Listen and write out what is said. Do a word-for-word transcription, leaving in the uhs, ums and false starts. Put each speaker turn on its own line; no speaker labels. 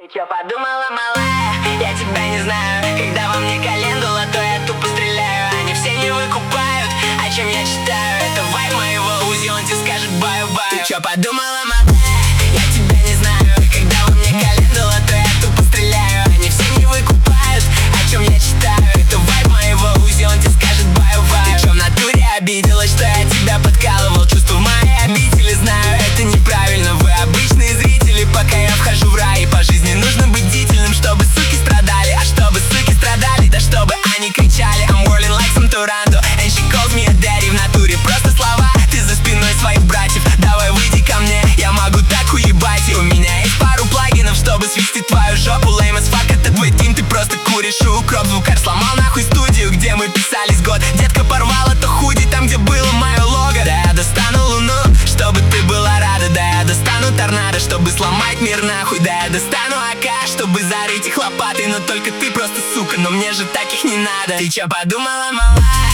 Ты чё подумала, малая? Я тебя не знаю. Когда во мне календула, то я тупо стреляю. Они все не выкупают, о чем я читаю. Это вайб моего Узи, он тебе скажет баю-баю. Ты чё подумала, малая? Я тебя не знаю. Когда во мне календула, то я тупо стреляю. Они все не выкупают, о чем я читаю. Это вайб моего Узи, он тебе скажет баю-баю. Ты чё в натуре обиделась, что я тебя подкалывал? Чувства в моей обители, знаю, это неправильно. Вы обычные зрители, пока я вхожу в рай. И по жизни нужно быть бдительным, чтобы суки страдали. А чтобы суки страдали, да чтобы они кричали. I'm whirling like some Toronto, and she calls me a daddy. В натуре просто слова, ты за спиной своих братьев. Давай выйди ко мне, я могу так уебать. И у меня есть пару плагинов, чтобы свести твою жопу. Lame as fuck, это твой тим, ты просто куришь и укроп. Звукарь сломал нахуй студию, где мы писались год. Детка порвала то худи, там где было мое лого. Да я достану луну, чтобы ты была рада. Да я достану торнадо, чтобы сломать мир нахуй. Да я достану АК, чтобы зарыть их лопатой. Но только ты просто сука, но мне же таких не надо. Ты чё подумала, малая?